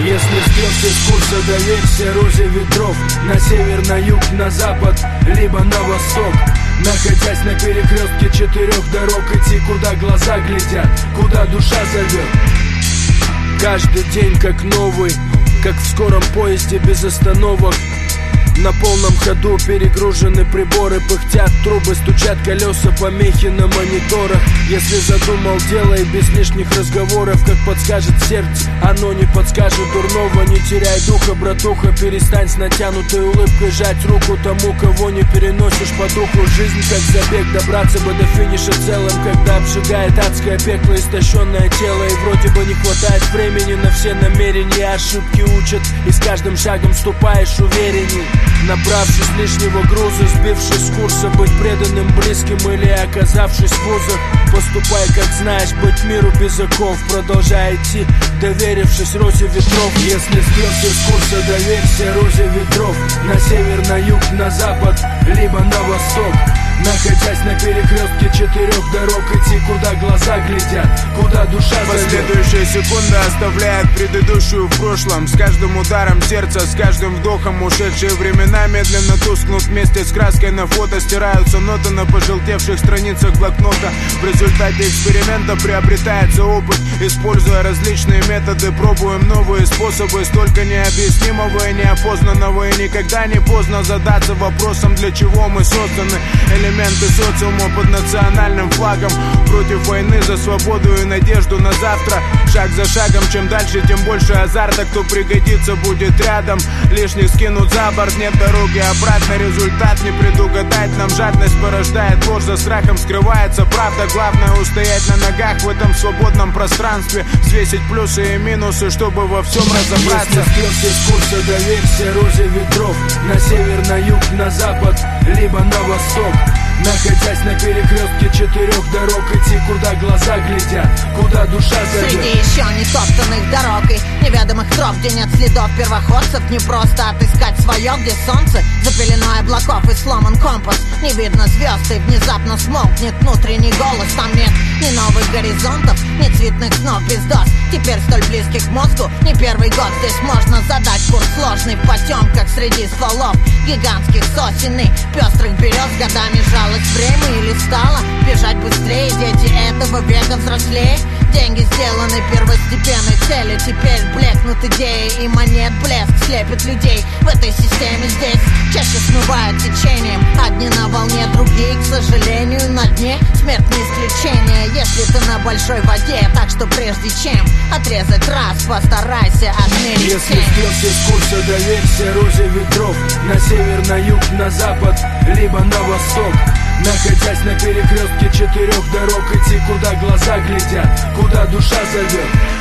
Если сбился с курса, доверься розе ветров. На север, на юг, на запад, либо на восток. Находясь на перекрестке 4 дорог, идти куда глаза глядят, куда душа зовет. Каждый день как новый, как в скором поезде без остановок. На полном ходу перегружены приборы, пыхтят трубы, стучат колеса, помехи на мониторах. Если задумал, делай без лишних разговоров. Как подскажет сердце, оно не подскажет дурного. Не теряй духа, братуха, перестань с натянутой улыбкой жать руку тому, кого не переносишь по духу. Жизнь как забег, добраться бы до финиша целым, когда обжигает адское пекло истощенное тело. И вроде бы не хватает времени на все намерения. Ошибки учат, и с каждым шагом ступаешь уверенней. Набравшись лишнего груза, сбившись с курса, быть преданным близким или оказавшись в вузах. Поступай как знаешь, быть миру без оков. Продолжай идти, доверившись розе ветров. Если сбился с курса, доверься розе ветров. На север, на юг, на запад, либо на восток. Находясь на перекрестке 4 дорог, идти куда глаза глядят, куда душа зовет. Последующая секунда оставляет предыдущую в прошлом. С каждым ударом сердца, с каждым вдохом ушедшие времена медленно тускнут вместе с краской на фото. Стираются ноты на пожелтевших страницах блокнота. В результате эксперимента приобретается опыт. Используя различные методы, пробуем новые способы. Столько необъяснимого и неопознанного. И никогда не поздно задаться вопросом, для чего мы созданы. Элементы социума под национальным флагом. Против войны за свободу и надежду на завтра. Шаг за шагом, чем дальше, тем больше азарта. Кто пригодится, будет рядом. Лишних скинут за борт, нет дороги обратно. Результат не предугадать нам. Жадность порождает ложь, за страхом скрывается правда. Главное устоять на ногах в этом свободном пространстве. Взвесить плюсы и минусы, чтобы во всем разобраться. Если сбился с курса, доверься розе ветров. На север, на юг, на запад, либо на восток. Находясь на перекрестке 4 дорог, идти куда глаза глядят, куда душа зовет. Среди еще не топтанных дорог и неведомых троп, где нет следов первоходцев, не просто отыскать свое, где солнце за пеленой облаков и сломан компас. Не видно звезд и внезапно смолкнет внутренний голос. Там нет ни новых горизонтов, ни цветных снов без доз. Теперь столь близких к мозгу, не первый год. Здесь можно задать курс сложный в потемках среди стволов гигантских сосен и пестрых берез. Годами жалость время или стало бежать быстрее. Дети этого века взрослее. Деньги сделаны первостепенной целью. Теперь блекнут идеи и монет блеск слепит людей. В этой системе здесь чаще смывают течением. Одни на волне, другие, к сожалению, на дне. Смерть не исключение, если ты на большой воде. Так что прежде чем отрезать раз, постарайся отмерить. Если сбился с курса, доверься розе ветров. На север, на юг, на запад, либо на восток. Находясь на перекрестке 4 дорог, идти куда глаза глядят, куда душа зовет.